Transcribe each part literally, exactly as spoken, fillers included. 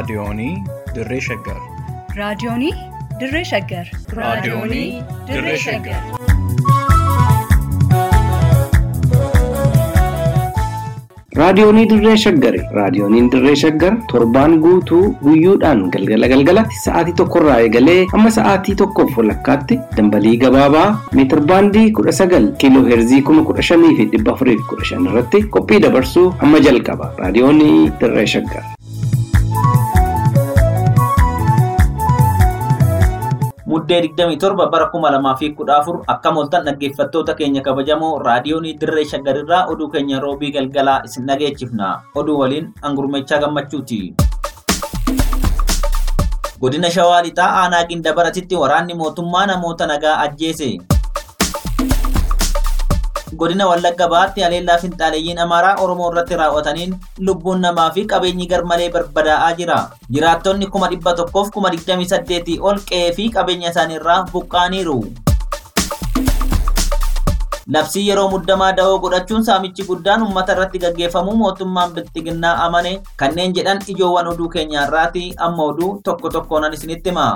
Raadiyoonii Dirree Shaggar. Raadiyoonii Dirree Shaggar. Raadiyoonii Dirree Shaggar. Raadiyoonii Dirree Shaggar. Raadiyooniin Dirree Shaggar torbaan guutuu guyyoodhaan galgala galgalatti sa'aatii tokkorraa eegalee amma sa'aatii tokkoof walakkaatti dambalii gabaabaa meetir baandii kudha sagal kiiloo heerzii kuma kudha shanii fi dhibba afurii fi kudha shan irratti qophii dabarsuu amma jalqaba. Raadiyoonii Dirree Shaggar. Muddee digdamii torba bara kuma lamaa fi kudha afur akka moltan dhaggeeffattoota keenya kabajamoo raadiyoonii Dirree Shaggar irraa oduu keenya roobii galgalaa isin dhageechifna. Oduu waliin Angurmechaa Gammachuuti. Godina Shawaa Lixaa aanaa Gindabaratitti waraanni mootummaa namoota nagaa ajjeese. Godina Wallagga Bahaatti haleellaa finxaaleeyyiin Amaaraa Oromoo irratti raawwataniin lubbuun namaa fi qabeenyi garmalee barbadaa'aa jira. Jiraattonni kuma dhibba tokkoof kuma digdamii saddeetii ol qe'ee fi qabeenya isaaniirraa buqqaaniiru. Labsii yeroo muddamaa da'oo godhachuun saamichi guddaan uummata irratti gaggeeffamu mootummaan bilxiginnaa amane kanneen jedhan ijoowwan oduu keenyaarraati. Amma oduu tokko tokkoon isinitti hima.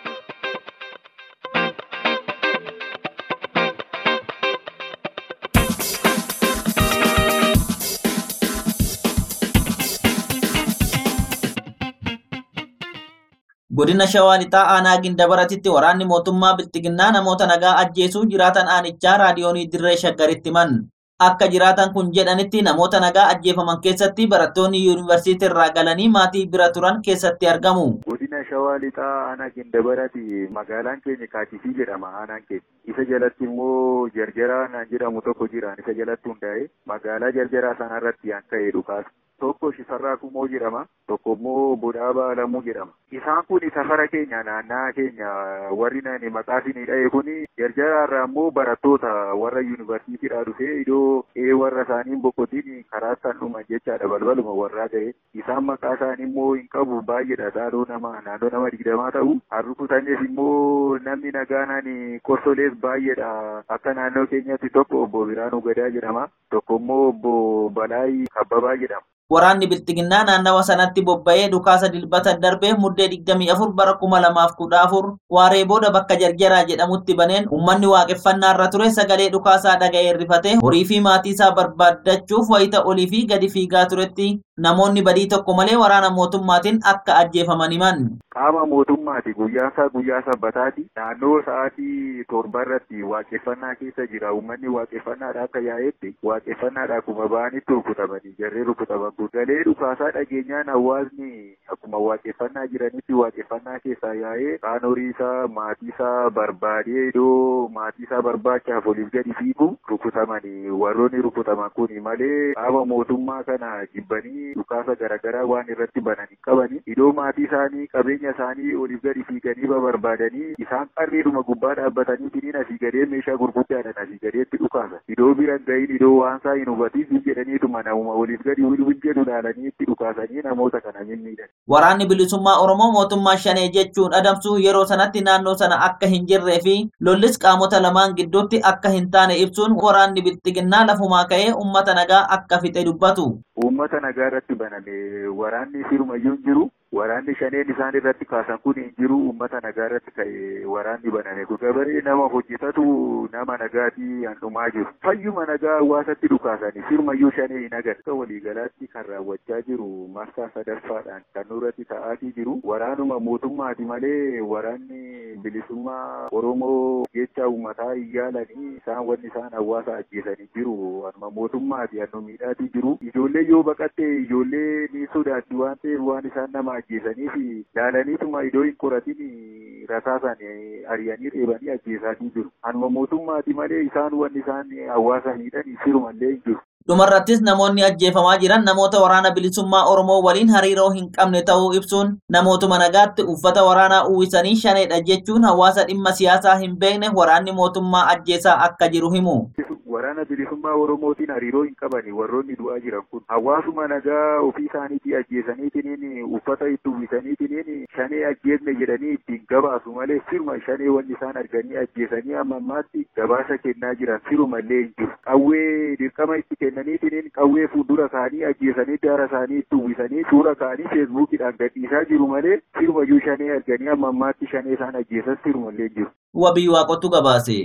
Godina Shawaa Lixaa aanaa Gindabaratitti waraanni mootummaa bilxiginnaa namoota nagaa ajjeesuu jiraatan aanichaa raadiyoonii Dirree Shaggaritti himan. Akka jiraatan kun jedhanitti namoota nagaa ajjeefaman keessatti barattoonni yuunivarsiitii irraa galanii maatii bira turan keessatti argamu. Godina Shawaa Lixaa aanaa Gindabarati magaalaan keenya Kaachisii jedhama aanaan keenya. Isa jalatti immoo Jarjaraa naan jedhamu tokko jira. Isa jalatti hundaa'e magaalaa Jarjaraa sanarratti kan ka'e dhukaasa. Tokko Shifarraa Kumoo jedhama. Tokko immoo Bodaabaa Lamuu jedhama. Isaan kun safara keenya naannaa keenya warri nani maqaasinii dha'e kun Jarjaraa irraa immoo barattoota warra yuunivarsiitiidhaa dhufee iddoo ee warra isaanii boqotiin karaa isaan dhuman jechaadha balbaluma warraa ta'e. Isaan maqaa isaanii immoo hin qabu baay'eedha. Naannoo nama naannoo nama digdamaa ta'u. Harrukutanis immoo namni nagaanaan qorsolees baay'eedha. Akka naannoo keenyatti tokko obbo Biraanuu Gadaa jedhama. Tokko immoo obbo Balaayii Kabbabaa jedhama. Waraanni bilxiginnaa naannawa sanatti bobba'ee dhukaasa dilbata darbee muddee digdamii afur bara kuma lamaaf kudha afur waaree booda bakka Jarjaraa jedhamutti baneen uummanni waaqeffannaa irra ture sagalee dhukaasaa dhaga'ee rifatee horii fi maatii isaa barbaaddachuuf wayita olii fi gadi fiigaa turetti namoonni badii tokko malee waraana mootummaatiin akka ajjeefaman himan. Qaama mootummaati guyyaa isaa guyyaa sabbataati naannoo sa'aatii torba irratti waaqeffannaa keessa jira. Uummanni waaqeffannaadha akka yaa'etti waaqeffannaadha akkuma ba'anitti rukutamanii jarree rukutaman. Galee dhukaasaa dhageenyaan hawaasni akkuma waaqeffannaa jiranitti waaqeffannaa keessaa yaa'ee kaan horii isaa maatii isaa barbaadee iddoo maatii isaa barbaachaaf oliif gadi fiigu rukutamanii. Warroonni rukutaman kun malee qaama mootummaa kana jibbanii dhukaasa garaagaraa waan irratti bananii qabanii iddoo maatii isaanii qabeenya isaanii oliif gadi fiiganii barbaadanii isaan qarriidhuma gubbaa dhaabbatanii tiniin asii gadee meeshaa gurguddaadhaan asii gadeetti dhukaasa. Iddoo biran gahiin iddoo waan isaa hin hubatiin jedhaniituma namuma oliif gadi jedhu dhaalanii itti dhukaasanii namoota kana miidhan. Waraanni bilisummaa Oromoo mootummaa shanee jechuun adamsuu yeroo sanatti naannoo sana akka hin jirree fi lollis qaamota lamaan gidduutti akka hin taane ibsuun waraanni bilxiginnaa lafumaa ka'ee uummata nagaa akka fixe dubbatu. Uummata nagaa irratti baname waraanni sirumayyuu hin jiru. Waraanni shaneen isaan irratti kaasan kun hin jiru. Uummata nagaa irratti ka'e waraanni baname kun gabaree nama hojjetatu nama nagaatii handhumaa jiru. Fayyuma nagaa hawaasatti dhukaasanii sirumayyuu shanee hin agarra. Waliigalaatti kan raawwachaa jiru marsaa sadaffaadhaan kan nurratti ta'aatii jiru. Waraanuma mootummaati malee waraanni bilisummaa Oromoo jecha uummataa hin yaalanii isaan wanni isaan hawaasa ajjeesanii jiru. Anuma mootummaati annu miidhaatii jiru. Ijoollee yoo baqatte ijoollee ni sodaatti waan ta'eef waan isaan nama ajjeesanii fi laalaniituma iddoo hin qoratiin rasaasan ari'anii reebanii ajjeesaatii jiru. Anuma mootummaati malee isaan wanni isaan hawaasa miidhan sirumallee hin jiru. Dhumarrattis namoonni ajjeefamaa jiran namoota waraana bilisummaa Oromoo waliin hariiroo hin qabne ta'uu ibsuun namootuma nagaatti uffata waraanaa uwwisanii shaneedha jechuun hawaasa dhimma siyaasaa hin beekne waraanni mootummaa ajjeesaa akka jiru himu. Waraana bilisummaa Oromootiin hariiroo hin qabani warroonni du'aa jiran kun hawaasuma nagaa ofii isaaniitii ajjeesaniitiin uffata itti uwwisaniitiin shanee ajjeesne jedhanii ittiin gabaasu malee firuma shanee wanni isaan arganii ajjeesanii amma ammaatti gabaasa kennaa jiran firumallee hin jiru. Qawwee dirqama itti kenna kennaniitiin qawwee fuuldura kaanii ajjeesanii daara isaanii itti uwwisanii suura kaanii feesbuukiidhaan gadhiisaa jiru malee sirumayyuu shanee arganii amma ammaatti shanee isaan ajjeesas sirumallee jiru. Wabii waaqotu gabaase.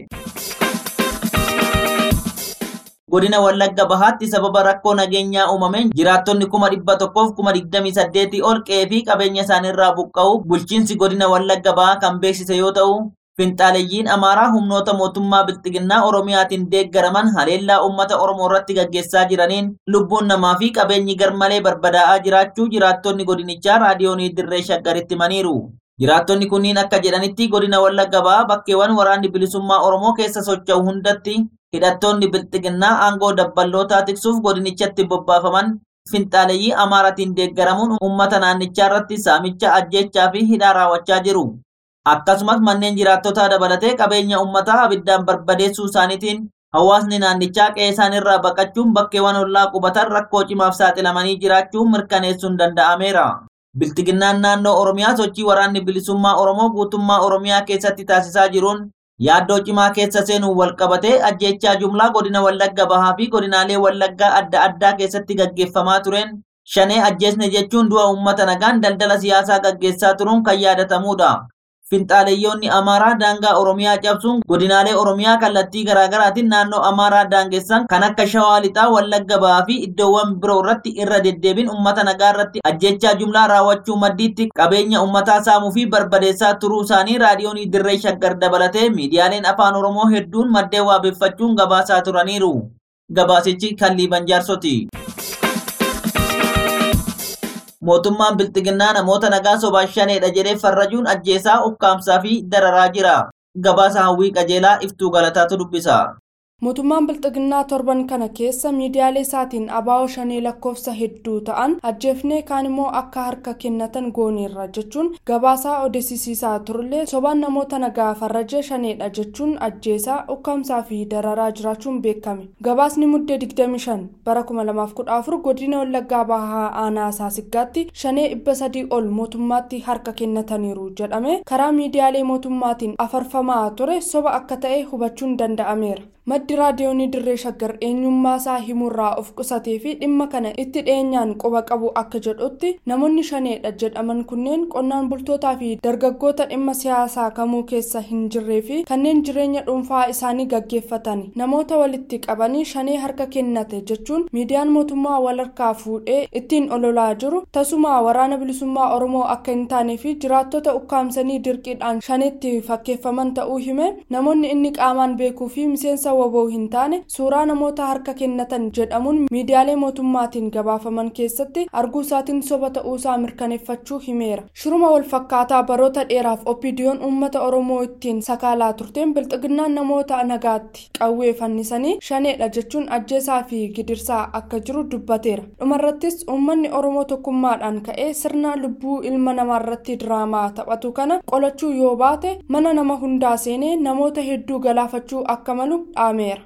Godina Wallagga Bahaatti sababa rakkoo nageenyaa uumameen jiraattonni kuma dhibba tokkoof kuma digdamii saddeetii ol qe'ee fi qabeenya isaaniirraa buqqa'u bulchiinsi godina Wallagga Bahaa kan beeksise yoo ta'u, finxaaleeyyiin Amaaraa humnoota mootummaa Bilxiginnaa Oromiyaatiin deeggaraman haleellaa uummata Oromoo irratti gaggeessaa jiraniin lubbuun namaa fi qabeenyi garmalee barbadaa'aa jiraachuu jiraattonni godinichaa raadiyoonii Dirree Shaggaritti himaniiru. Jiraattonni kunniin akka jedhanitti godina Wallagga Bahaa bakkeewwan waraanni bilisummaa Oromoo keessa socho'u hundatti hidhattoonni Bilxiginnaa aangoo dabballootaa tiksuuf godinichatti bobbaafaman finxaaleeyyii Amaaraatiin deeggaramuun uummata naannichaa irratti saamicha, ajjeechaa fi hidhaa raawwachaa jiru. Akkasumas manneen jiraattotaa dabalatee qabeenya uummataa abiddaan barbadeessuu isaaniitiin hawaasni naannichaa qe'ee isaaniirraa baqachuun bakkeewwan ollaa qubatan rakkoo cimaaf saaxilamanii jiraachuun mirkaneessuun danda'ameera. Bilxiginnaan naannoo Oromiyaa sochii waraanni bilisummaa Oromoo guutummaa Oromiyaa keessatti taasisaa jiruun yaaddoo cimaa keessa seenuun walqabatee ajjeechaa jumlaa godina Wallagga Bahaa fi godinaalee Wallaggaa adda addaa keessatti gaggeeffamaa tureen shanee ajjeesne jechuun du'a uummata nagaan daldala siyaasaa gaggeessaa turuun kan yaadatamudha. Finxaaleeyyoonni Amaaraa daangaa Oromiyaa cabsuun godinaalee Oromiyaa kallattii garaagaraatiin naannoo Amaaraa daangessan kan akka Shawaa Lixaa, Wallagga Bahaa fi iddoowwan biroo irratti irra deddeebiin uummata nagaa irratti ajjeechaa jumlaa raawwachuu maddiitti qabeenya uummataa saamuu fi barbadeessaa turuu isaanii raadiyoonii Dirree Shaggar dabalatee miidiyaaleen afaan Oromoo hedduun maddeen waabeffachuun gabaasaa turaniiru. Gabaasichi Kalliiban Jaarsoti. Mootummaan Bilxiginnaa namoota nagaa sobaa shaneedha jedhee farrajuun ajjeesaa, ukkaamsaa fi dararaa jira. Gabaasa Hawwii Qajeelaa Iftuu Galataatu dubbisa. Mootummaan Bilxiginnaa torban kana keessa miidiyaalee isaatiin abaa'oo shanee lakkoofsa hedduu ta'an ajjeefnee kaan immoo akka harka kennatan gooneerra jechuun gabaasaa odeessisiisaa turullee sobaan namoota nagaa farrajee shaneedha jechuun ajjeesaa, ukkaamsaa fi dararaa jiraachuun beekame. Gabaasni muddee digdamii shan bara kuma lamaaf kudha afur godina Wallaggaa Bahaa aanaa Saasiggaatti shanee dhibba sadii ol mootummaatti harka kennataniiru jedhame karaa miidiyaalee mootummaatiin afarfamaa ture soba akka ta'e hubachuun danda'ameera. Maddi raadiyoonii Dirree Shaggar eenyummaa isaa himurraa of qusatee fi dhimma kana itti dhiyeenyaan quba qabu akka jedhutti namoonni shaneedha jedhaman kunneen qonnaan bultootaa fi dargaggoota dhimma siyaasaa kamuu keessa hin jirree fi kanneen jireenya dhuunfaa isaanii gaggeeffatan namoota walitti qabanii shanee harka kennate jechuun miidiyaan mootummaa walharkaa fuudhee ittiin ololaa jiru tasuma waraana bilisummaa Oromoo akka hin taane fi jiraattota ukkaamsanii dirqiidhaan shaneetti fakkeeffaman ta'uu hime. Namoonni inni qaamaan beekuu fi miseensa waboo hin taane suuraa namoota harka kennatan jedhamuun miidiyaalee mootummaatiin gabaafaman keessatti arguu isaatiin soba ta'uu isaa mirkaneeffachuu himeera. Shiruma wal fakkaataa baroota dheeraaf Oppidiyoon uummata Oromoo ittiin sakaalaa turteen Bilxiginnaan namoota nagaatti qawwee fannisanii shaneedha jechuun ajjeesaa fi gidirsaa akka jiru dubbateera. Dhumarrattis uummanni Oromoo tokkummaadhaan ka'ee sirna lubbuu ilma namaarratti diraamaa taphatu kana qolachuu yoo baate mana nama hundaa seenee namoota hedduu galaafachuu akka malu dhaameera.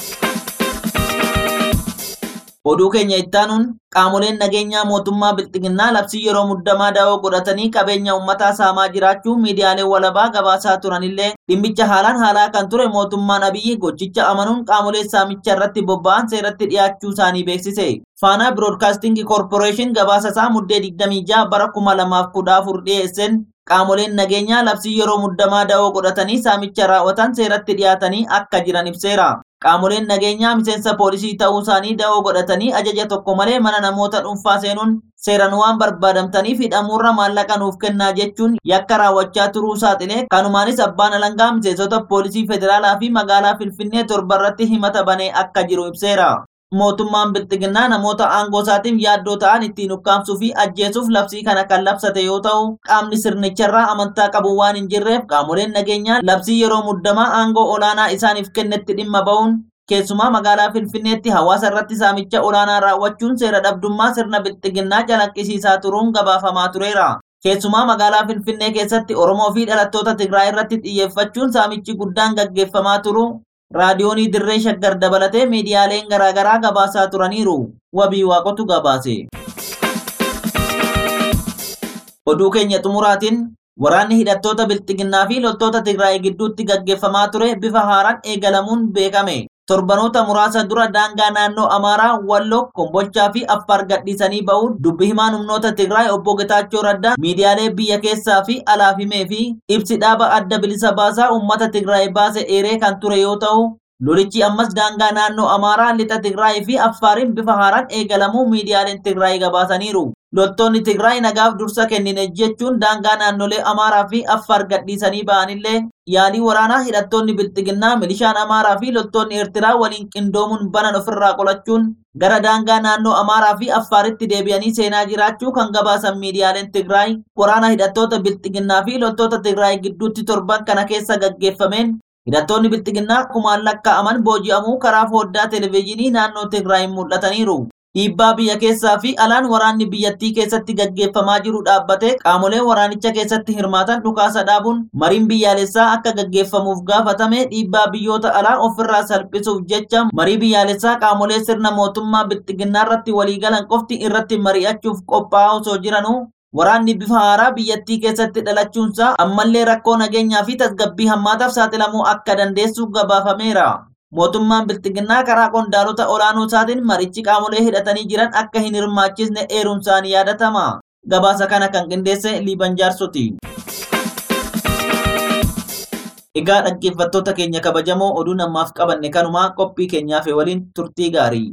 Oduu keenya ittaanuun qaamoleen nageenyaa mootummaa Bilxiginnaa labsii yeroo muddamaa daawoo godhatanii qabeenya uummataa saamaa jiraachuun miidiyaalee walabaa gabaasaa turanillee dhimmicha haalaan haalaa kan ture mootummaan Abiyyi gochicha amanuun qaamolee saamicha irratti bobba'an seeratti dhiyaachuu isaanii beeksise. Faanaa Broadcasting Corporation gabaasa isaa muddee digdamii jaha bara kuma lamaaf kudha afur dhiyeesseen qaamoleen nageenyaa labsii yeroo muddamaa daawoo godhatanii saamicha raawwatan seeratti dhiyaatanii akka jiran ibseera. Qaamoleen nageenyaa miseensa poolisii ta'uu isaanii daawoo godhatanii ajaja tokko malee mana namoota dhuunfaa seenuun seeran waan barbaadamtaniif hidhamuurra maallaqa nuuf kennaa jechuun yakka raawwachaa turuu saaxilee kanumaanis abbaan alangaa miseensota poolisii federaalaa fi magaalaa Finfinnee torba irratti himata banee akka jiru ibseera. Mootummaan Bilxiginnaa namoota aangoo isaatiif yaaddoo ta'an ittiin ukkaamsuu fi ajjeesuuf labsii kana kan labsate yoo ta'u qaamni sirnicharraa amantaa qabu waan hin jirreef qaamoleen nageenyaa labsii yeroo muddamaa aangoo olaanaa isaaniif kennetti dhimma ba'uun keessumaa magaalaa Finfinneetti hawaasa irratti saamicha olaanaa raawwachuun seera dhabdummaa sirna Bilxiginnaa calaqqisiisaa turuun gabaafamaa tureera. Keessumaa magaalaa Finfinnee keessatti Oromoo fi dhalattoota Tigraay irratti xiyyeeffachuun saamichi guddaan gaggeeffamaa turu raadiyoonii Dirree Shaggar dabalatee miidiyaaleen garaagaraa gabaasaa turaniiru. Wabii waaqotu gabaase. Oduu keenya xumuraatiin waraanni hidhattoota Bilxiginnaa fi loltoota Tigraay gidduutti gaggeeffamaa ture bifa haaraan eegalamuun beekame. Torbanoota muraasa dura daangaa naannoo Amaaraa, Walloo, Kombolchaa fi Affaar gadhiisanii ba'uun dubbi himaan humnoota Tigraay obbo Getaachoo Raddaa miidiyaalee biyya keessaa fi alaaf himee fi ibsi dhaaba adda bilisa baasaa uummata Tigraay baase eeree kan ture yoo ta'u, lolichi ammas daangaa naannoo Amaaraa, lixa Tigraay fi Affaariin bifa haaraan eegalamuu miidiyaaleen Tigraay gabaasaniiru. Loltoonni Tigraay nagaaf dursa kennine jechuun daangaa naannolee Amaaraa fi Affaar gadhiisanii ba'anillee yaalii waraanaa hidhattoonni Bilxiginnaa, milishaan Amaaraa fi loltoonni Eertiraa waliin qindoomuun banan ofirraa qolachuun gara daangaa naannoo Amaaraa fi Affaaritti deebi'anii seenaa jiraachuu kan gabaasan miidiyaaleen Tigraay waraana hidhattoota Bilxiginnaa fi loltoota Tigraay gidduutti torban kana keessa gaggeeffameen hidhattoonni Bilxiginnaa kumaan lakkaa'aman booji'amuu karaa foddaa televezyiinii naannoo Tigraay mul'ataniiru. Dhiibbaa biyya keessaa fi alaan waraanni biyyattii keessatti gaggeeffamaa jiru dhaabbatee qaamolee waraanicha keessatti hirmaatan dhukaasa dhaabuun mariin biyyaalessaa akka gaggeeffamuuf gaafatame dhiibbaa biyyoota alaa ofirraa salphisuuf jecha marii biyyaalessaa qaamolee sirna mootummaa Bilxiginnaa irratti waliigalan qofti irratti mari'achuuf qophaa'aa osoo jiranuu waraanni bifa haaraa biyyattii keessatti dhalachuunsaa ammallee rakkoo nageenyaa fi tasgabbii hammaataaf saaxilamuu akka dandeessu gabaafameera. Mootummaan Bilxiginnaa karaa qondaalota olaanoo isaatiin marichi qaamolee hidhatanii jiran akka hin hirmaachisne eeruunsaan yaadatama. Gabaasa kana kan qindeesse Liiban Jaarsoti. Egaa dhaggeeffattoota keenya kabajamoo oduun ammaaf qabanne kanumaa qophii keenyaaf waliin turtii gaarii.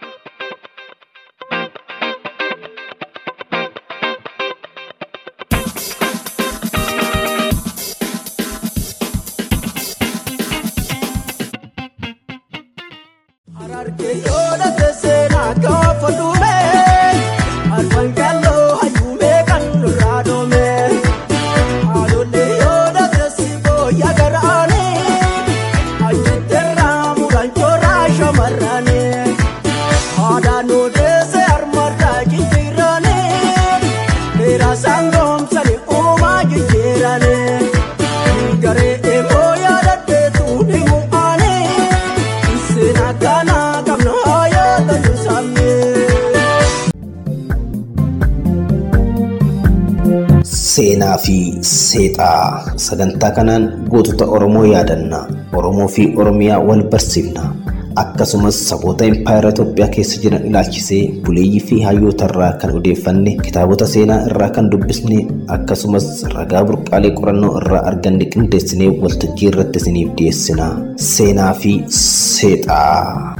Seenaa fi seexaa sagantaa kanaan gootota Oromoo yaadanna. Oromoo fi Oromiyaa wal barsiifna. Akkasumas saboota impaayera Itoophiyaa keessa jiran ilaalchisee buleeyyii fi hayyoota irraa kan odeeffanne, kitaabota seenaa irraa kan dubbisne, akkasumas ragaa burqaalee qorannoo irraa arganne qindeessinee waltajjii irratti isiniif dhiyeessina. Seenaa fi seexaa.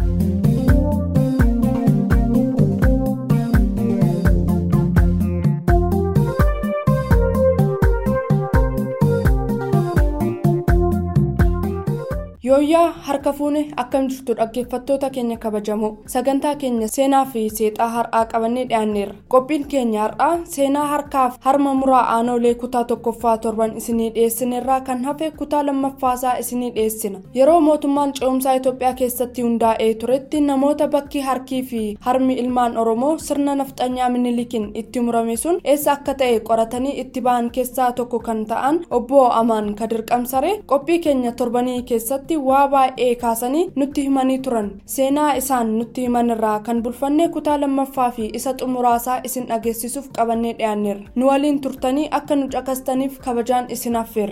Yooyyaa harka fuune akkam jirtu dhaggeeffattoota keenya kabajamoo sagantaa keenya seenaa fi seexaa har'aa qabannee dhiyaanneerra. Qophiin keenya har'aa seenaa harkaaf harma muraa aanoolee kutaa tokkoffaa torban isinii dhiyeessinerraa kan hafe kutaa lammaffaasaa isinii dhiyeessina. Yeroo mootummaan ce'umsaa Itoophiyaa keessatti hundaa'ee turetti namoota bakki harkii fi harmi ilmaan Oromoo sirna nafxanyaa Minilikiin itti murame sun eessa akka ta'e qoratanii itti ba'an keessaa tokko kan ta'an obbo Amaan Kadir Qamsaree qophii keenya torbanii keessatti waa baay'ee kaasanii nutti himanii turan. Seenaa isaan nutti himan irraa kan bulfanne kutaa lammaffaa fi isa xumuraasaa isin dhageessisuuf qabannee dhiyaanneerra. Nu waliin turtanii akka nu caqastaniif kabajaan isin affeerra.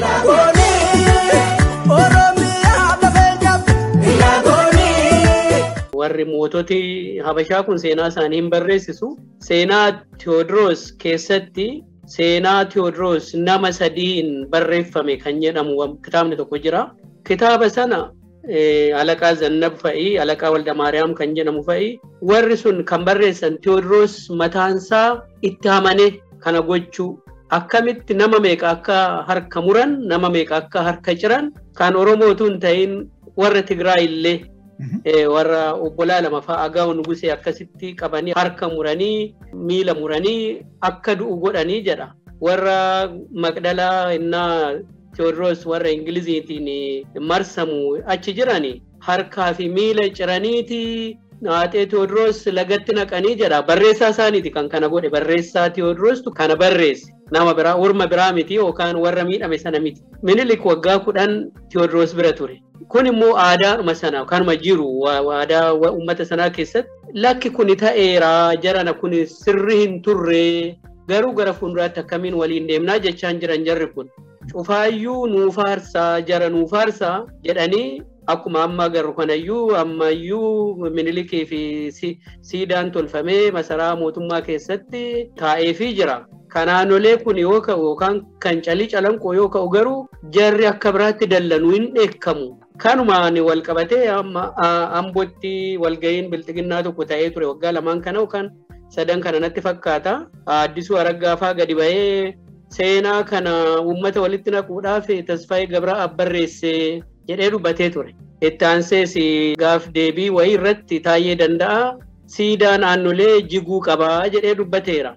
Warri moototi Habashaa kun seenaa isaanii hin barreessisu. Seenaa Tewoodiroos keessatti seenaa Tewoodiroos nama sadiin barreeffame kan jedhamu kitaabni tokko jira. Kitaaba sana Alaqaa Zannab fa'i, Alaqaa Walda Maariyaam kan jedhamu fa'i warri sun kan barreessan Tewoodiroos mataansaa itti amane kana gochuu akkamitti nama meeqa akka harka muran, nama meeqa akka harka ciran kan Oromootuun ta'in warra Tigraay illee warra obbolaa lama fa'a Agaa'u Nugusee akkasitti qabanii harka muranii miila muranii akka du'u godhanii jedha. Warra Maqdalaa innaa Tewoodiroos warra Ingiliziitiin marsamu achi jirani harkaa fi miila ciraniiti Haatee Tewoodiroos lagatti naqanii jedha. Barreessaa isaaniiti kan kana godhe. Barreessaa Tewoodiroostu kana barreesse. Nama biraa orma biraa miti yookaan warra miidhame sana miti. Minilik waggaa kudhan Tewoodiroos bira ture. Kun immoo aadaadhuma sana kanuma jiru aadaa uummata sanaa keessatti lakki kuni ta'eera jarana kuni sirri hin turre garuu gara fuulduraatti akkamiin waliin deemnaa jechaan jiran jarri kun. Cufaayyuu nuufaarsaa jara nuufaarsaa jedhanii akkuma amma agarru kanayyuu ammayyuu Minilikii fi siidaan tolfamee masaraa mootummaa keessatti taa'eefii jira. Kanaanolee kun yoo ka'u yookaan kan calii calanqoo yoo ka'u garuu jarri akka biraatti dallanuu hin dheekkamu. Kanumaan wal qabatee amma Ambootti walga'iin bilxiginnaa tokko ta'ee ture waggaa lamaan kana yookaan sadan kana natti fakkaata. Addisuu Araggaafaa gadi ba'ee seenaa kana uummata walitti naquudhaaf Tasfaayee Gabraa barreesse jedhee dubbatee ture. Itti aansees gaaf deebii wayii irratti Taayyee Danda'aa siidaan aanolee jiguu qabaa jedhee dubbateera.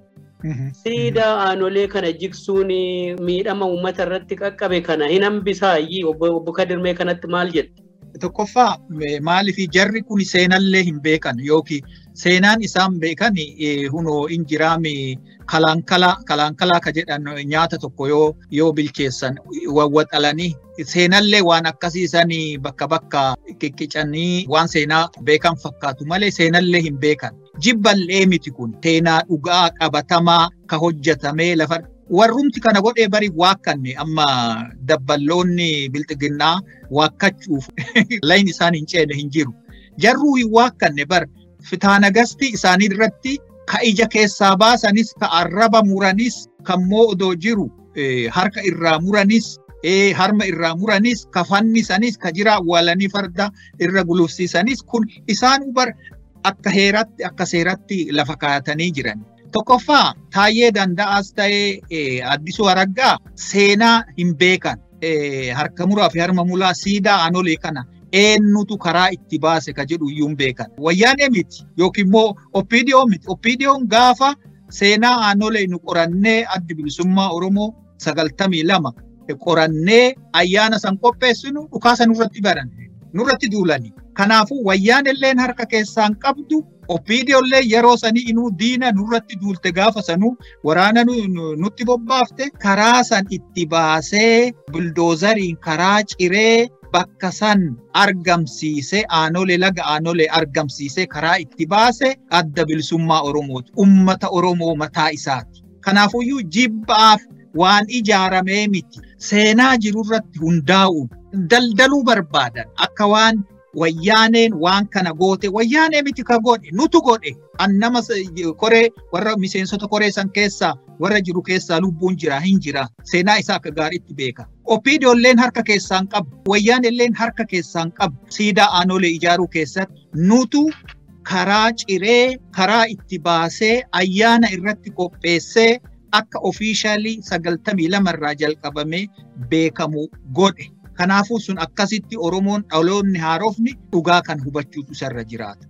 Siidaa aanolee kana jigsuun miidhama uummata irratti qaqqabe kana hin hambisaayyii obbo Kadirmee kanatti maal jette? Tokkoffaa maaliif jarri kun seenallee hin beekan yookiin seenaan isaan beekan hunoo injiraami kalaankala kalaankala ka jedhan nyaata tokko yoo yoo bilcheessan wawwaxalanii seenallee waan akkasiisanii bakka bakka kikkicanii waan seenaa beekan fakkaatu malee seenallee hin beekan. Jibballee miti kun seenaa dhugaa qabatamaa ka hojjetamee lafa warrumti kana godhee bari waakkanne amma dabballoonni bilxiginnaa waakkachuuf layin isaan hin ceene hin jiru. Jarruu hin waakkanne bar fitaanagasti isaanii irratti ka ija keessaa baasanis ka arraba muranis kammoo odoo jiru harka irraa muranis harma irraa muranis ka fannisanis ka jira awwaalanii farda irra gulufsiisanis kun isaan bar akka heeratti akka seeratti lafa kaayatanii jiran. Tokkoffaa Taayyee Danda'aas ta'ee Addisuu Araggaa seenaa hin beekan. Harka muraa fi harma mulaa siidaa aanolee kana eenyutu karaa itti baase ka jedhu iyyuu hin beekan. Wayyaanee miti yookiin immoo Oppiidiyoo miti. Oppiidiyoon gaafa seenaa aanolee nu qorannee addi bilisummaa Oromoo sagaltamii lama qorannee ayyaana san qopheessinu dhukaasa nurratti baran nurratti duulanii. Kanaafuu wayyaanelleen harka keessaan qabdu Oppiidiyoollee yeroo sanii inuu diina nurratti duulte gaafa sanuu waraana nutti bobbaafte karaa san itti baasee buldoozariin karaa ciree bakka san argamsiisee aanolee laga aanolee argamsiisee karaa itti baase adda bilisummaa Oromooti. Ummata Oromoo mataa isaati. Kanaafuyyuu jibbaaf waan ijaaramee miti. Seenaa jirurratti hundaa'uun daldaluu barbaadan akka waan wayyaaneen waan kana goote wayyaanee miti ka godhe nutu godhe annama koree warra miseensota koree san keessaa warra jiru keessaa lubbuun jira hin jira seenaa isaa akka gaariitti beeka. Oppiidiyoolleen harka keessaan qabu wayyaanelleen harka keessaan qabu siidaa aanolee ijaaruu keessatti nutu karaa ciree karaa itti baasee ayyaana irratti qopheessee akka ofiishaalii sagaltamii lama irraa jalqabamee beekamu godhe. Kanaafuu sun akkasitti Oromoon dhaloonni haarofni dhugaa kan hubachuutu isarra jiraata.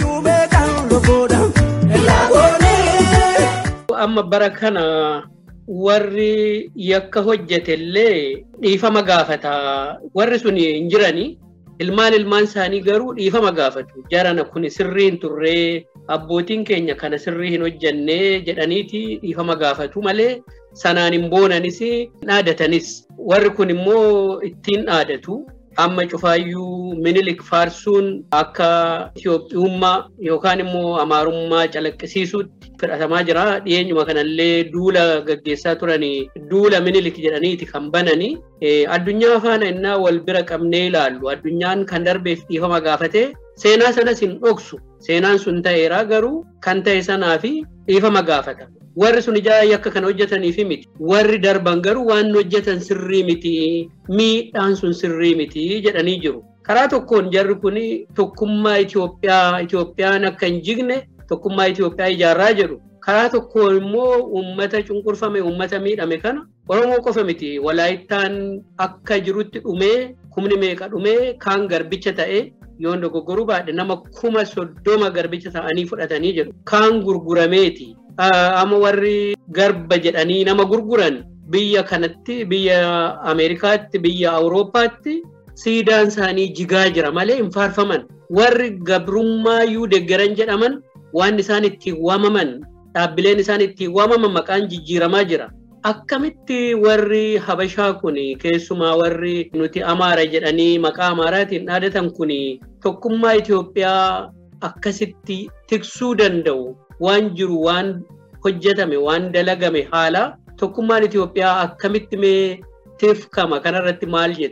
Amma bara kana warri yakka hojjetellee dhiifama gaafata. Warri sun hin jirani ilmaan ilmaan isaanii garuu dhiifama gaafatu. Jarana kun sirrii hin turree abbootiin keenya kana sirrii hin hojjannee jedhaniiti dhiifama gaafatu malee sanaan hin boonanis dhaadatanis. Warri kun immoo ittiin dhaadatu amma cufaayyuu Minilik faarsuun akka Itoophiyummaa yookaan immoo Amaarummaa calaqqisiisuutti fudhatamaa jira. Dhiyeenyuma kanallee duula gaggeessaa turanii duula Minilik jedhaniiti kan bananii addunyaa faana innaa wal bira qabnee ilaallu. Addunyaan kan darbeef dhiifama gaafate seenaa sanas hin dhoksu. Seenaan sun ta'eera garuu kan ta'e sanaa fi dhiifama gaafata. Warri sun ijaa yakka kan hojjetaniif miti. Warri darban garuu waan hojjetan sirrii miti. Miidhaan sun sirrii miti jedhanii jiru. Karaa tokkoon jarri kun tokkummaa Itoophiyaa Itoophiyaan akka hin jigne tokkummaa Itoophiyaa ijaarraa jedhu. Karaa tokkoon immoo uummata cunqurfame uummata miidhame kana Oromoo qofa miti. Walaayittaan akka jirutti dhumee kumni meeqa dhumee kaan garbicha ta'ee yoon dogoggoruu baadhe nama kuma soddoma garbicha ta'anii fudhatanii jedhu. Kaan gurgurameeti. Amma warri garba jedhanii nama gurguran biyya kanatti biyya Ameerikaatti biyya Awurooppaatti siidaan isaanii jigaa jira malee hin faarfaman. Warri gabrummaayuu deeggaran jedhaman waan isaan ittiin waamaman dhaabbileen isaan ittiin waamaman maqaan jijjiiramaa jira. Akkamitti warri Habashaa kun keessumaa warri nuti Amaara jedhanii maqaa Amaaraatiin dhaadatan kun tokkummaa Itoophiyaa akkasitti tiksuu danda'u? Waan jiru waan hojjetame waan dalagame haala tokkummaan Itoophiyaa akkamitti mee tifkama kanarratti maal jettu?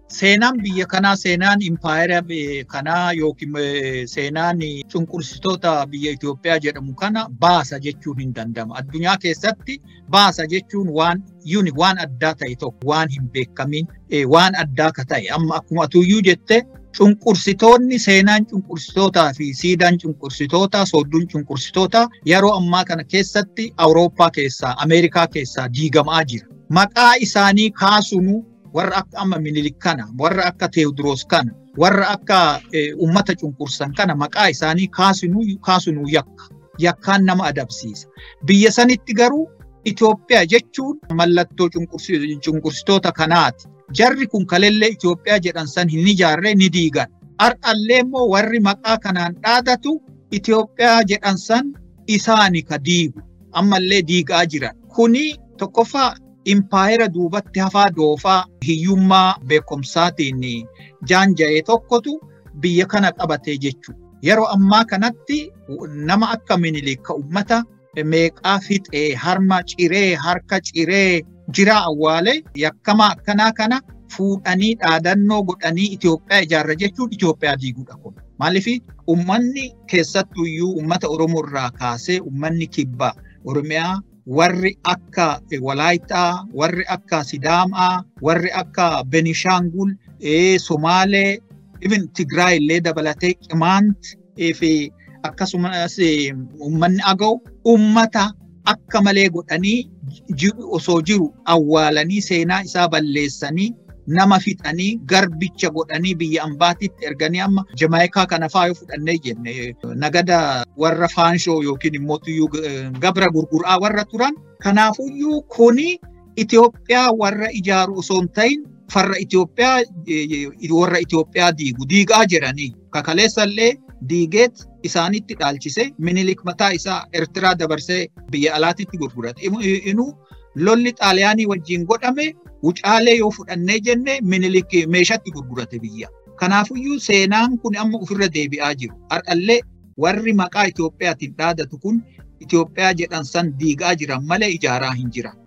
seenaan biyya kanaa seenaan impaayera kanaa yookiin seenaan cunqursitoota biyya Itoophiyaa jedhamu kana baasa jechuun hin danda'amu. Addunyaa keessatti baasa jechuun waan yuni waan addaa ta'e tokko waan hin beekamin waan addaa ka ta'e amma akkuma tuyyuu jette cunqursitoonni seenaan cunqursitootaa fi siidaan cunqursitootaa soodduun cunqursitootaa yeroo ammaa kana keessatti Awurooppaa keessaa Ameerikaa keessaa diigamaa jira. Maqaa isaanii kaasunu warra akka amma Minilik kana, warra akka Teewodiroos kana, warra akka ummata cunqursan kana maqaa isaanii kaasinu kaasinu yakka. Yakkaan nama adabsiisa. Biyya sanitti garuu Itoophiyaa jechuun mallattoo cunqursitoota kanaati. Jarri kun kalellee Itoophiyaa jedhan san hin ijaarre ni diigan. Har'allee immoo warri maqaa kanaan dhaadatu Itoophiyaa jedhan san isaani ka diigu. Ammallee diigaa jiran. Kuni tokkoffaa impaayera duubatti hafaa doofaa hiyyummaa beekumsaatiin jaanja'ee tokkotu biyya kana qabatee jechuudha. Yeroo ammaa kanatti nama akka Minilik ka ummata meeqaa fixee harma ciree harka ciree jira awwaale yakkama akkanaa kana fuudhanii dhaadannoo godhanii Itoophiyaa ijaarra jechuun Itoophiyaa diiguudha kun. Maaliif ummanni keessattuu iyyuu ummata Oromoo irraa kaasee ummanni kibba Oromiyaa warri akka Walaayitaa, warri akka Sidaamaa, warri akka Benishangul, Somaalee, even Tigraay illee dabalatee Qimaant fi akkasumas ummanni Agaw ummata akka malee godhanii osoo jiru awwaalanii seenaa isaa balleessanii nama fixanii garbicha godhanii biyya ambaatitti erganii amma Jamaayikaa kana faa yoo fudhannee jenne nagada warra faanshoo yookiin immoo tuyyuu gabra gurguraa warra turan kanaafuyyuu kuni Itoophiyaa warra ijaaru osoo hin ta'in farra Itoophiyaa warra Itoophiyaa diigu diigaa jiranii kakaleessallee diigeet isaanitti dhaalchise Minilik mataa isaa Eertiraa dabarsee biyya alaatitti gurgurate. Inuu lolli Xaaliyaanii wajjin godhame wucaalee yoo fudhannee jenne Minilik meeshatti gurgurate biyya. Kanaafuyyuu seenaan kun amma ofirra deebi'aa jiru. Har'allee warri maqaa Itoophiyaatiin dhaadatu kun Itoophiyaa jedhan san diigaa jiran malee ijaaraa hin jiran.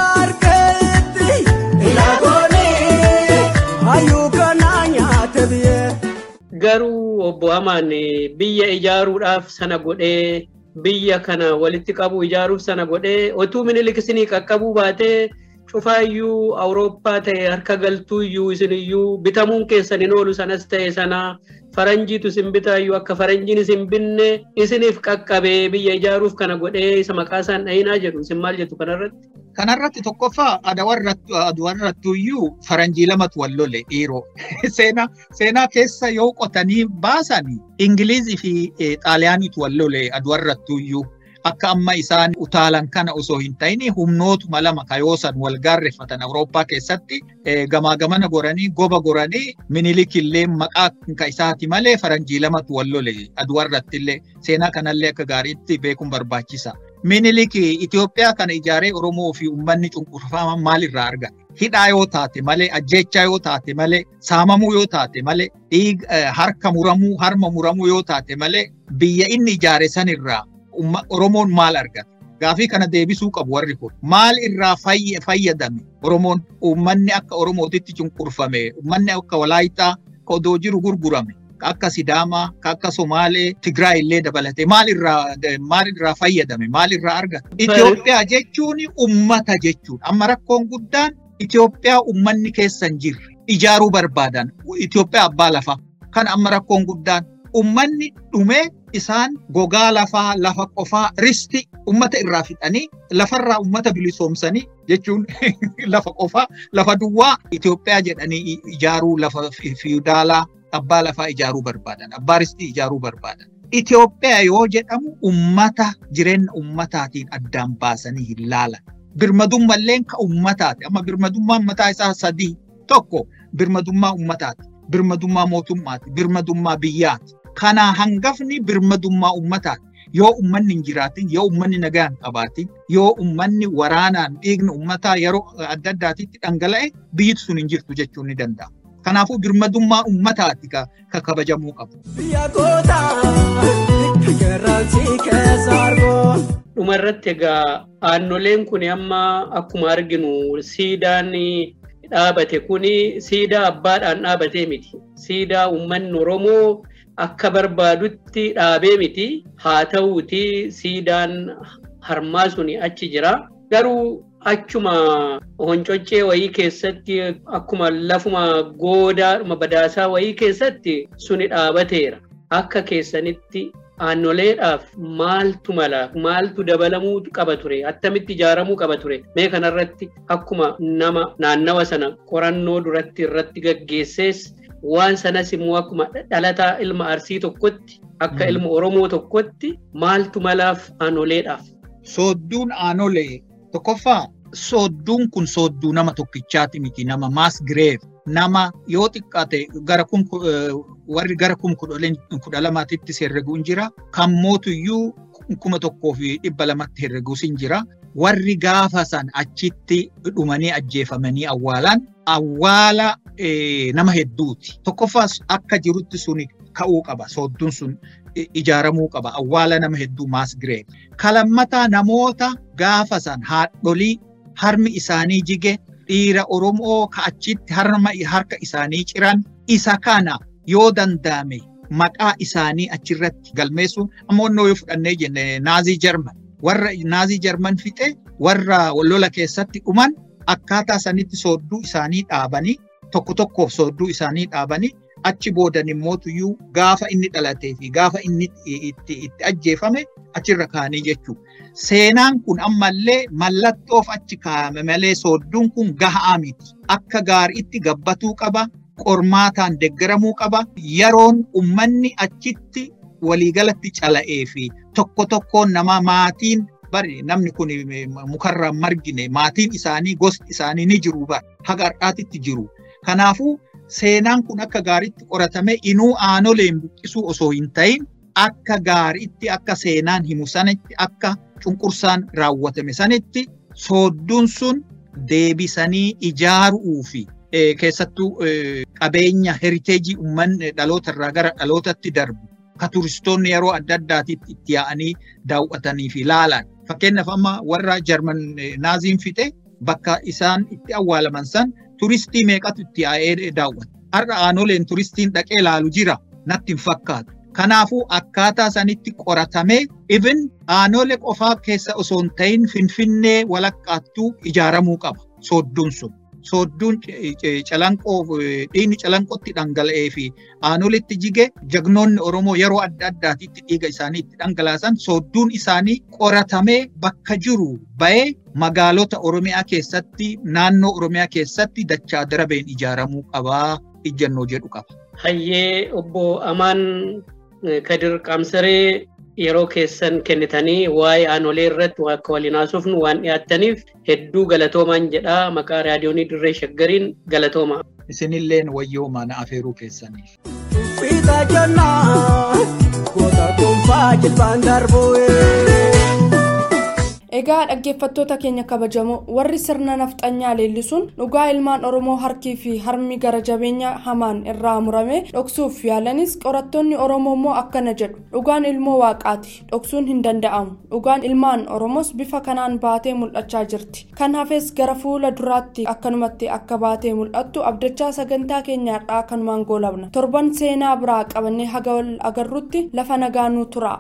Garuu obbo Amaan biyya ijaaruudhaaf sana godhee biyya kana walitti qabu ijaaruuf sana godhee otuu Minilik isinii qaqqabuu baatee cufaayyuu Awurooppaa ta'e harka galtuuyyuu isiniyyuu bitamuun keessan hin oolu sanas ta'e sana faranjiitu isin bitaayyuu akka faranjiin isin binne isiniif qaqqabee biyya ijaaruuf kana godhee isa maqaa isaan dhayinaa jedhu isin maal jettu kanarratti? Kanarratti tokkoffaa aduwarrattuuyyuu faranjii lamatu wal lole dhiiroo. Seenaa keessa yoo qotanii baasanii Ingilizii fi Xaaliyaaniitu wal lole aduwarrattuuyyuu. Akka amma isaan utaalan kana osoo hin ta'in humnootuma lama kayoosan wal gaarreffatan Awurooppaa keessatti gamaa gamana goranii goba goranii Minilik illee maqaa ka isaati malee faranjii lamatu wal lole aduwarratti illee seenaa kanallee akka gaariitti beekuun barbaachisa. Minilik Itoophiyaa kana ijaaree Oromoo fi uummanni cunqurfaman maalirraa argate? Hidhaa yoo taate malee, ajjeechaa yoo taate malee, saamamuu yoo taate malee, harka muramuu, harma muramuu yoo taate malee biyya inni ijaare sanirraa Oromoon maal argate? Gaafii kana deebisuu qabu warri kun. Maal irraa fayyadame? Oromoon uummanni akka Oromootitti cunqurfame, uummanni akka Walaayitaa odoo jiru gurgurame, akka Sidaamaa, akka Somaalee, Tigraay illee dabalatee maal irraa maal irraa fayyadame? Maal irraa argate? Itoophiyaa jechuun uummata jechuudha. Amma rakkoon guddaan Itoophiyaa uummanni keessa hin jirre ijaaruu barbaadan Itoophiyaa abbaa lafaa. Kan amma rakkoon guddaan uummanni dhumee isaan gogaa lafaa lafa qofaa risti ummata irraa fixanii lafarraa ummata bilisoomsanii jechuun lafa qofaa lafa duwwaa Itoophiyaa jedhanii ijaaruu lafa fiudaalaa abbaa lafaa ijaaruu barbaadan abbaa ristii ijaaruu barbaadan. Itoophiyaa yoo jedhamu ummata jireenya ummataatiin addaan baasanii hin laalan. Birmadummalleen ka ummataati. Amma birmadummaan mataa isaa sadii tokko birmadummaa ummataati. Birmadummaa mootummaati. Birmadummaa biyyaati. Kana hangafni birmadummaa ummataati. Yoo ummanni hin jiraatin, yoo ummanni nagaa hin qabaatin, yoo ummanni waraanaan dhiigni ummataa yeroo adda addaatitti dhangala'e biyyi sun hin jirtu jechuun ni danda'ama. Kanaafuu birmadummaa ummataati ka kabajamuu qabu. Dhumarratti egaa aannoleen kun amma akkuma arginu siidaan dhaabate kuni siidaa abbaadhaan dhaabatee miti. Siidaa uummanni Oromoo akka barbaadutti dhaabee miti. Haa ta'uuti siidaan harmaa suni achi jira. Garuu achuma honcoccee wayii keessatti akkuma lafuma goodaadhuma badaasaa wayii keessatti suni dhaabateera. Akka keessanitti aannoleedhaaf maaltu mala maaltu dabalamuu qaba ture attamitti ijaaramuu qaba ture mee kanarratti akkuma nama naannawa sana qorannoo duratti irratti gaggeessees waan sanas immoo akkuma dhalataa ilma Arsii tokkotti akka ilma Oromoo tokkotti maaltu malaaf aannoleedhaaf. Soodduun aannolee tokkoffaa soodduun kun soodduu nama tokkichaati miti nama mass grave nama yoo xiqqaate gara kun warri gara kun kudha lamaatitti herreguun jira kan mootuyyuu kuma tokkoo fi dhibba lamatti herreguus hin jira warri gaafa san achitti dhumanii ajjeefamanii awwaalan awwaala nama hedduuti tokkoffaas akka jirutti suni ka'uu qaba soodduun sun ijaaramuu qaba awwaala nama hedduu mass grave kalammataa namoota gaafa san haadholii harmi isaanii jige dhiira Oromoo ka achitti harma harka isaanii ciran isa kana yoo danda'ame maqaa isaanii achirratti galmeessuun ammoo yoo fudhannee jenne naazii Jarman warra naazii Jarman fixe warra lola keessatti dhuman akkaataa sanitti soodduu isaanii dhaabanii tokko tokkoof soodduu isaanii dhaabanii achi boodan immoo tuyyuu gaafa inni dhalatee fi gaafa inni itti itti ajjeefame achirra kaanii jechuu seenaan kun ammallee mallattoof achi kaa'ame malee soodduun kun gahaa miti akka gaariitti gabbatuu qaba qormaataan deeggaramuu qaba yeroon ummanni achitti waliigalatti cala'ee fi tokko tokkoon nama maatiin bari namni kun mukarraan margine maatiin isaanii gosti isaanii ni jiru bar haga har'aatitti jiru kanaafuu seenaan kun akka gaariitti qoratame inuu aanoleen buqqisuu osoo hin ta'in akka gaariitti akka seenaan himu sanitti akka cunqursaan raawwatame sanitti soodduun sun deebisanii ijaaruu fi keessattuu qabeenya heriteejii uummanni dhaloota irraa gara dhalootatti darbu ka turistoonni yeroo adda addaatitti itti yaa'anii daawwatanii fi ilaalan fakkeenyaaf amma warra Jarman naaziin fixe bakka isaan itti awwaalaman san turistii meeqatu itti yaa'ee daawwata har'a aanoleen turistiin dhaqee ilaalu jira natti hin fakkaatu kanaafuu akkaataa sanitti qoratamee even aanolee qofaa keessa osoo hin ta'in Finfinnee walakkaattuu ijaaramuu qaba soodduun sun soodduun calanqoo dhiigni calanqootti dhangala'ee fi aanoletti jige jagnoonni Oromoo yeroo adda addaatitti dhiiga isaanii itti dhangalaasan soodduun isaanii qoratamee bakka jiru ba'ee magaalota Oromiyaa keessatti naannoo Oromiyaa keessatti dachaa darabeen ijaaramuu qabaa ijjannoo jedhu qaba. Hayyee obbo Amaan Kadir Qaamsaree yeroo keessan kennitanii waa'ee aanolee irratti akka waliin haasofnu waan dhiyaattaniif hedduu galatoomaan jedhaa maqaa raadiyoonii Dirree Shaggariin galatooma. Isinilleen wayyoomaa na afeeruu keessaniif. Fiita jannaa goota dhuunfaa jilbaan darbu'ee. Egaa dhaggeeffattoota keenya kabajamoo warri sirna nafxanyaa leellisuun dhugaa ilmaan Oromoo harkii fi harmi gara jabeenya hamaan irraa murame dhoksuuf yaalanis qorattoonni Oromoo immoo akkana jedhu dhugaan ilmoo waaqaati dhoksuun hin danda'amu dhugaan ilmaan Oromoos bifa kanaan baatee mul'achaa jirti kan hafes gara fuula duraatti akkanumatti akka baatee mul'attu abdachaa sagantaa keenyaadhaa kanumaan goolabna torban seenaa biraa qabannee haga wal agarrutti lafa nagaa nuu tura.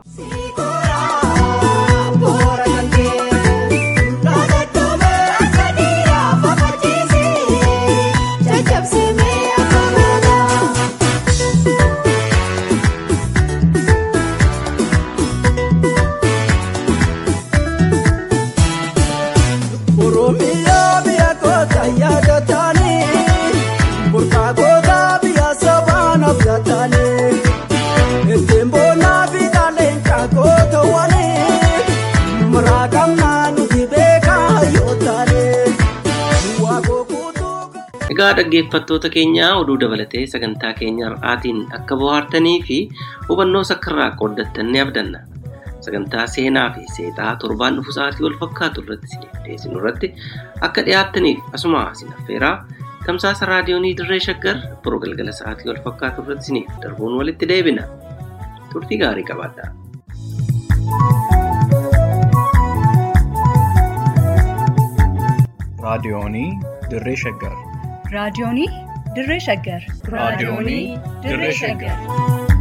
Egaa dhaggeeffattoota keenya oduu dabalatee sagantaa keenya har'aatiin akka bohaartanii fi hubannoo sakkarraa qooddattan ni abdanna. Sagantaa seenaa fi seexaa torbaan dhufu sa'aatii wal fakkaatu irratti isiniif dhiyeessinu irratti akka dhiyaattaniif asuma isin affeeraa tamsaasa raadiyoonii Dirree Shaggar biroo galgala sa'aatii wal fakkaatu irratti isiniif darbuun walitti deebina. Turtii gaarii qabaadhaa. raadiyoonii Dirree Shaggar raadiyoonii dirree shaggar raadiyoonii dirree shaggar